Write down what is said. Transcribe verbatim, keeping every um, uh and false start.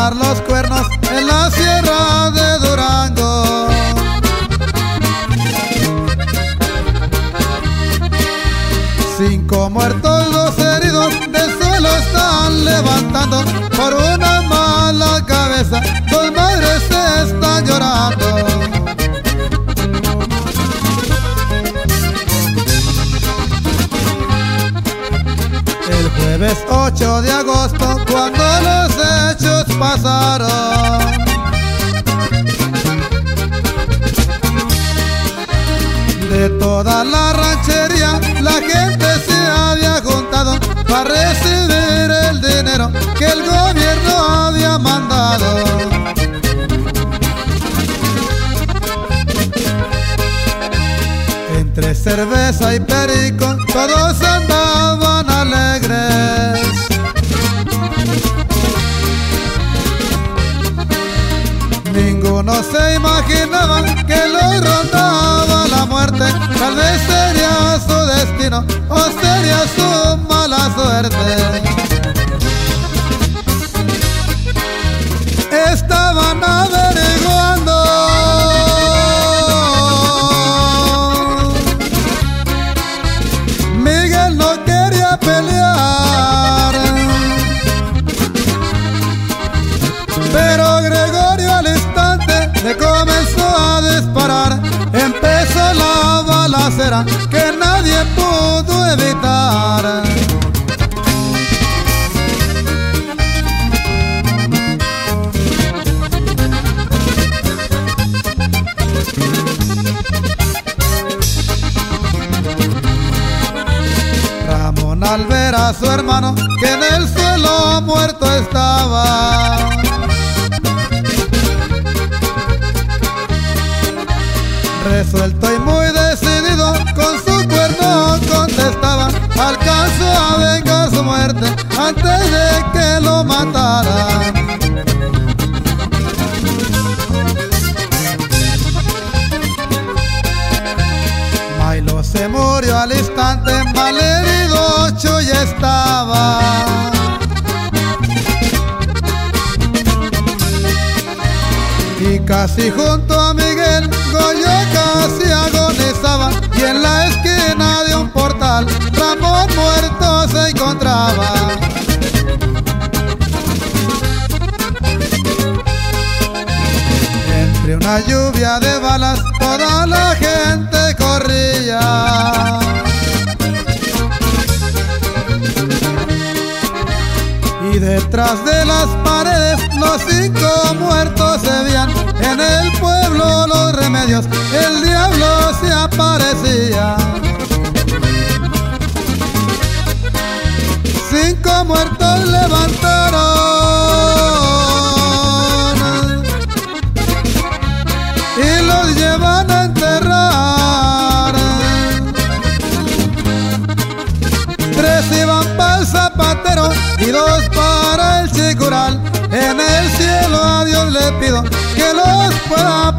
sonar los cuernos en la sierra de Durango. Cinco muertos, dos heridos, del suelo están levantando. Por una mala cabeza, dos madres están llorando. El jueves ocho de agosto, cuando los hechos pasaron, de toda la ranchería la gente se había juntado para recibir el dinero que el gobierno había mandado. Entre cerveza y perico todos andaban alegres. Ninguno se imaginaba que lo rondaba la muerte. Tal vez sería su destino o sería su mala suerte. Estaban averiguando Miguel no quería pelear, pero Gregorio al instante le comenzó a disparar. Empezó la balacera que nadie pudo evitar. Ramón, al ver a su hermano que en el suelo muerto estaba, resuelto y muy decidido, con su cuerno contestaba: alcanzó a vengar su muerte antes de que lo mataran. Mailo se murió al instante, malherido Chuy estaba. Y casi junto a Miguel, Goyo casi agonizaba. Y en la esquina de un portal, Ramón muerto se encontraba. Entre una lluvia de balas, toda la gente corría. Y detrás de las paredes los cinco muertos se veían. En el pueblo los remedios, el diablo se aparecía. Cinco muertos levantaron y los llevan a enterrar. Tres iban para el zapatero y dos para el chicural. En el cielo a Dios le pido que los pueda